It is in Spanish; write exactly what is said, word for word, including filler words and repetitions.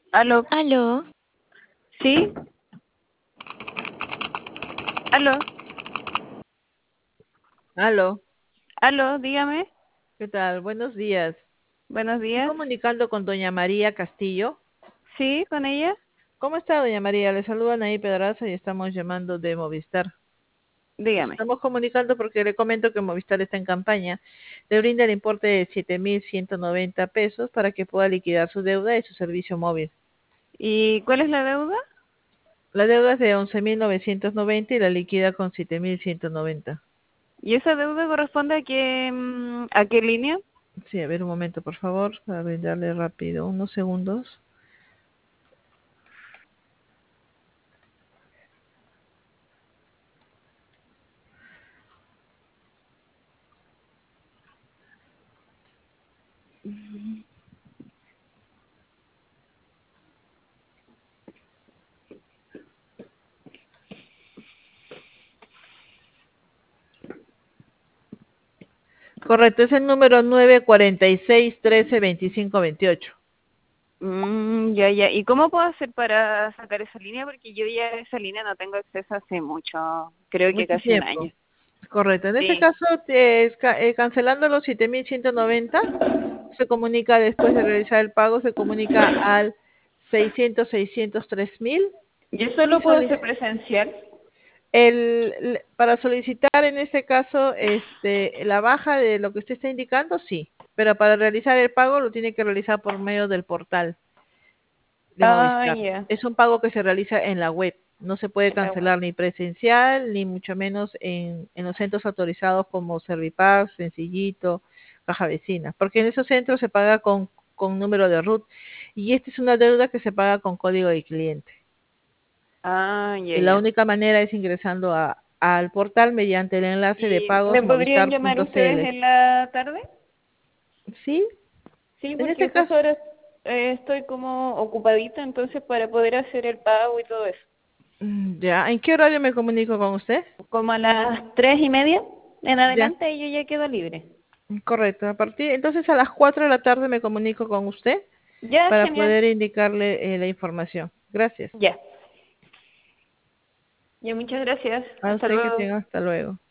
Aló, Aló, ¿sí? Aló, Aló, aló, dígame. ¿qué tal? Buenos días. Buenos Estoy días. comunicando con doña María Castillo. ¿Sí, con ella? ¿Cómo está, doña María? Le saludan ahí Pedraza y estamos llamando de Movistar. Nos Dígame. estamos comunicando porque le comento que Movistar está en campaña. Le brinda el importe de siete mil ciento noventa pesos para que pueda liquidar su deuda y su servicio móvil. ¿Y cuál es la deuda? La deuda es de once mil novecientos noventa y la liquida con siete mil ciento noventa. ¿Y esa deuda corresponde a qué, mm, a qué línea? Sí, a ver un momento, por favor, para brindarle rápido, unos segundos. Correcto, es el número nueve cuarenta y seis trece veinticinco veintiocho. Mm, ya, ya. ¿Y cómo puedo hacer para sacar esa línea? Porque yo ya a esa línea no tengo acceso hace mucho, creo que Mucho casi un año. tiempo. Correcto. En este Sí. caso, te es ca- eh, cancelando los siete mil ciento noventa, se comunica después de realizar el pago, se comunica al seiscientos seiscientos tres mil ¿Yo y solo puedo soli- hacer presencial? el, el- para solicitar en este caso este, la baja de lo que usted está indicando, sí, pero para realizar el pago lo tiene que realizar por medio del portal de Ah, Movistar. ya. Es un pago que se realiza en la web. No se puede La web. cancelar ni presencial, ni mucho menos en, en los centros autorizados como Servipax, Sencillito, Caja Vecina, porque en esos centros se paga con, con número de RUT y esta es una deuda que se paga con código de cliente. Ah, ya, Y la ya. única manera es ingresando a, al portal mediante el enlace de ¿Y pagos me podrían llamar ustedes movistar punto cl. en la tarde? Sí, Sí, en porque este justo caso, ahora eh, estoy como ocupadita, entonces para poder hacer el pago y todo eso. mm, ya, ¿en qué horario me comunico con usted? Como a las tres y media en Ya. adelante yo ya quedo libre. Correcto, a partir, entonces a las cuatro de la tarde me comunico con usted Ya, para genial. poder indicarle eh, la información. Gracias. Ya. Ya, muchas gracias. A Hasta usted que luego. tenga, hasta luego.